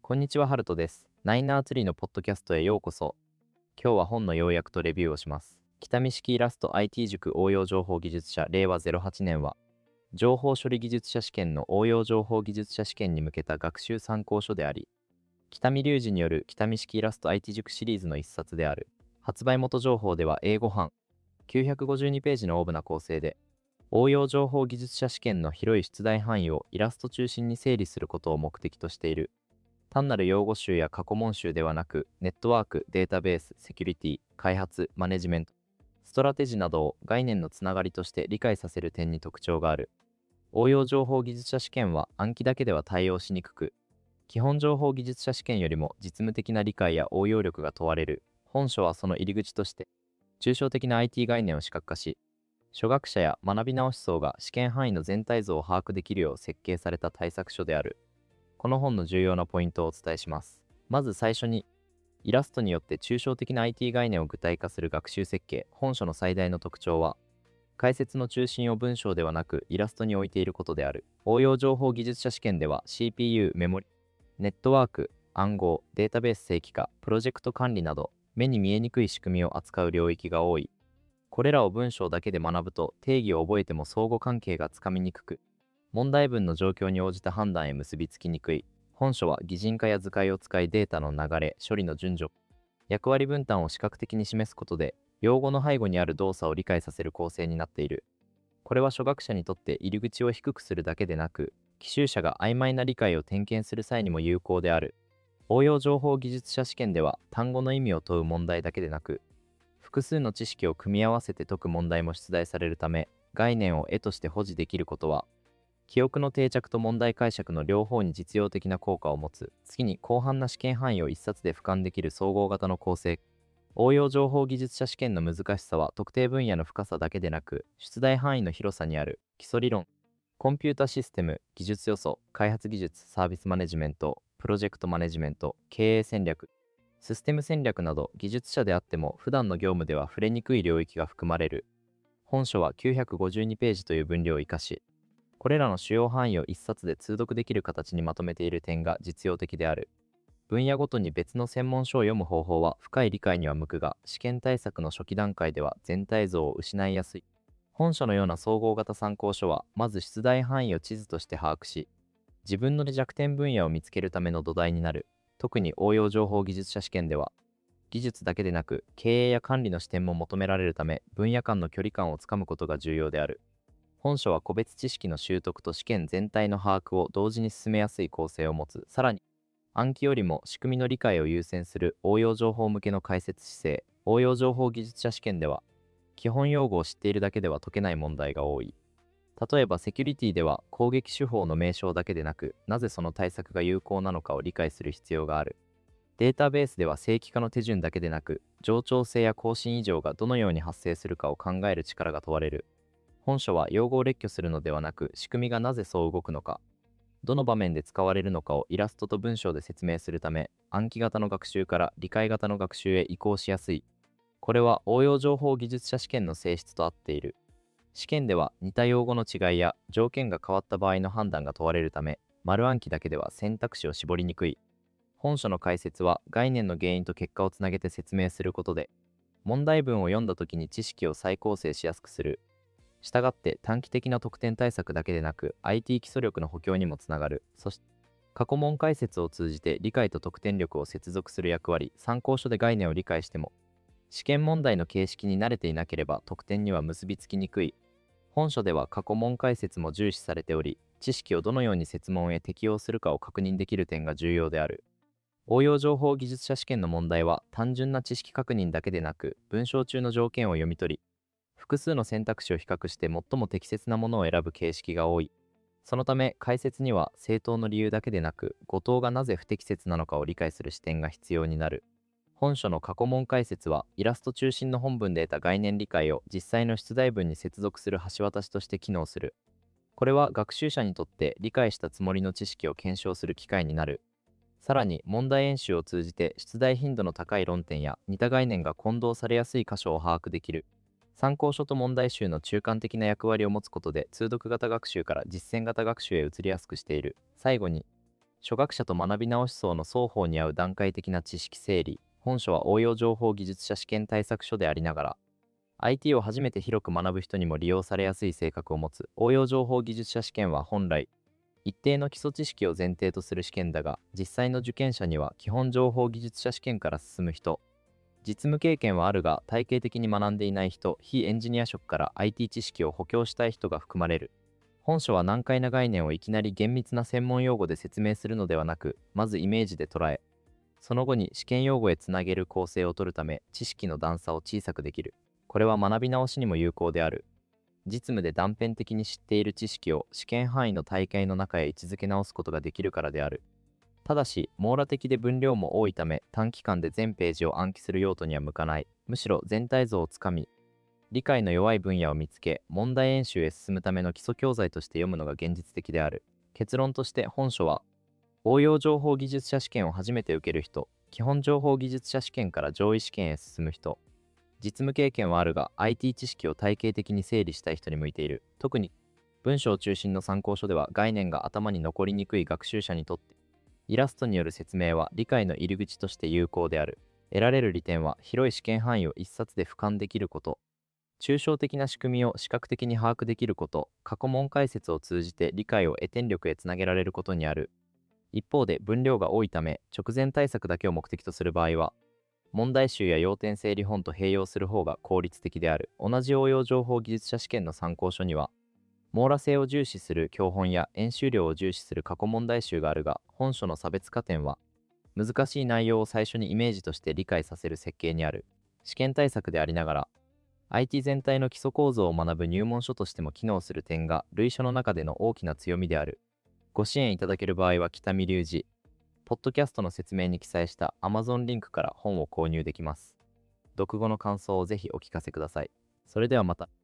こんにちは、ハルトです。ナイナーツリーのポッドキャストへようこそ。今日は本の要約とレビューをします。北見式イラスト IT 塾応用情報技術者令和08年は、情報処理技術者試験の応用情報技術者試験に向けた学習参考書であり、北見隆二による北見式イラスト IT 塾シリーズの一冊である。発売元情報では英語版952ページの大部な構成で、応用情報技術者試験の広い出題範囲をイラスト中心に整理することを目的としている。単なる用語集や過去問集ではなく、ネットワーク、データベース、セキュリティ、開発、マネジメント、ストラテジなどを概念のつながりとして理解させる点に特徴がある。応用情報技術者試験は暗記だけでは対応しにくく、基本情報技術者試験よりも実務的な理解や応用力が問われる。本書はその入り口として、抽象的な IT 概念を視覚化し、初学者や学び直し層が試験範囲の全体像を把握できるよう設計された対策書である。この本の重要なポイントをお伝えします。まず最初に、イラストによって抽象的な IT 概念を具体化する学習設計。本書の最大の特徴は、解説の中心を文章ではなくイラストに置いていることである。応用情報技術者試験では CPU、メモリ、ネットワーク、暗号、データベース正規化、プロジェクト管理など、目に見えにくい仕組みを扱う領域が多い。これらを文章だけで学ぶと定義を覚えても相互関係がつかみにくく、問題文の状況に応じた判断へ結びつきにくい。本書は擬人化や図解を使いデータの流れ、処理の順序、役割分担を視覚的に示すことで、用語の背後にある動作を理解させる構成になっている。これは初学者にとって入り口を低くするだけでなく、奇襲者が曖昧な理解を点検する際にも有効である。応用情報技術者試験では単語の意味を問う問題だけでなく、複数の知識を組み合わせて解く問題も出題されるため、概念を絵として保持できることは、記憶の定着と問題解釈の両方に実用的な効果を持つ。次に、広範な試験範囲を一冊で俯瞰できる総合型の構成。応用情報技術者試験の難しさは特定分野の深さだけでなく、出題範囲の広さにある。基礎理論、コンピュータシステム、技術予想、開発技術、サービスマネジメント、プロジェクトマネジメント、経営戦略、システム戦略など、技術者であっても普段の業務では触れにくい領域が含まれる。本書は952ページという分量を生かし、これらの主要範囲を一冊で通読できる形にまとめている点が実用的である。分野ごとに別の専門書を読む方法は深い理解には向くが、試験対策の初期段階では全体像を失いやすい。本書のような総合型参考書は、まず出題範囲を地図として把握し、自分の弱点分野を見つけるための土台になる。特に応用情報技術者試験では、技術だけでなく経営や管理の視点も求められるため、分野間の距離感をつかむことが重要である。本書は個別知識の習得と試験全体の把握を同時に進めやすい構成を持つ。さらに、暗記よりも仕組みの理解を優先する応用情報向けの解説姿勢。応用情報技術者試験では、基本用語を知っているだけでは解けない問題が多い。例えばセキュリティでは攻撃手法の名称だけでなく、なぜその対策が有効なのかを理解する必要がある。データベースでは正規化の手順だけでなく、冗長性や更新異常がどのように発生するかを考える力が問われる。本書は用語を列挙するのではなく、仕組みがなぜそう動くのか、どの場面で使われるのかをイラストと文章で説明するため、暗記型の学習から理解型の学習へ移行しやすい。これは応用情報技術者試験の性質と合っている。試験では似た用語の違いや条件が変わった場合の判断が問われるため、丸暗記だけでは選択肢を絞りにくい。本書の解説は概念の原因と結果をつなげて説明することで、問題文を読んだ時に知識を再構成しやすくする。したがって短期的な得点対策だけでなく IT 基礎力の補強にもつながる。そして過去問解説を通じて理解と得点力を接続する役割。参考書で概念を理解しても試験問題の形式に慣れていなければ得点には結びつきにくい。本書では過去問解説も重視されており、知識をどのように設問へ適用するかを確認できる点が重要である。応用情報技術者試験の問題は単純な知識確認だけでなく、文章中の条件を読み取り、複数の選択肢を比較して最も適切なものを選ぶ形式が多い。そのため解説には正当の理由だけでなく、誤答がなぜ不適切なのかを理解する視点が必要になる。本書の過去問解説はイラスト中心の本文で得た概念理解を実際の出題文に接続する橋渡しとして機能する。これは学習者にとって理解したつもりの知識を検証する機会になる。さらに問題演習を通じて出題頻度の高い論点や似た概念が混同されやすい箇所を把握できる。参考書と問題集の中間的な役割を持つことで通読型学習から実践型学習へ移りやすくしている。最後に、 初学者と学び直し層の双方に合う段階的な知識整理。本書は応用情報技術者試験対策書でありながら、IT を初めて広く学ぶ人にも利用されやすい性格を持つ。応用情報技術者試験は本来、一定の基礎知識を前提とする試験だが、実際の受験者には基本情報技術者試験から進む人、実務経験はあるが体系的に学んでいない人、非エンジニア職から IT 知識を補強したい人が含まれる。本書は難解な概念をいきなり厳密な専門用語で説明するのではなく、まずイメージで捉え、その後に試験用語へつなげる構成を取るため、知識の段差を小さくできる。これは学び直しにも有効である。実務で断片的に知っている知識を試験範囲の大会の中へ位置づけ直すことができるからである。ただし、網羅的で分量も多いため、短期間で全ページを暗記する用途には向かない。むしろ全体像をつかみ、理解の弱い分野を見つけ、問題演習へ進むための基礎教材として読むのが現実的である。結論として本書は、応用情報技術者試験を初めて受ける人、基本情報技術者試験から上位試験へ進む人、実務経験はあるが IT 知識を体系的に整理したい人に向いている。特に文章中心の参考書では概念が頭に残りにくい学習者にとってイラストによる説明は理解の入り口として有効である。得られる利点は広い試験範囲を一冊で俯瞰できること、抽象的な仕組みを視覚的に把握できること、過去問解説を通じて理解を得点力へつなげられることにある。一方で分量が多いため直前対策だけを目的とする場合は問題集や要点整理本と併用する方が効率的である。同じ応用情報技術者試験の参考書には網羅性を重視する教本や演習量を重視する過去問題集があるが、本書の差別化点は難しい内容を最初にイメージとして理解させる設計にある。試験対策でありながら IT 全体の基礎構造を学ぶ入門書としても機能する点が類書の中での大きな強みである。ご支援いただける場合は北見隆二ポッドキャストの説明に記載した Amazon リンクから本を購入できます。読後の感想をぜひお聞かせください。それではまた。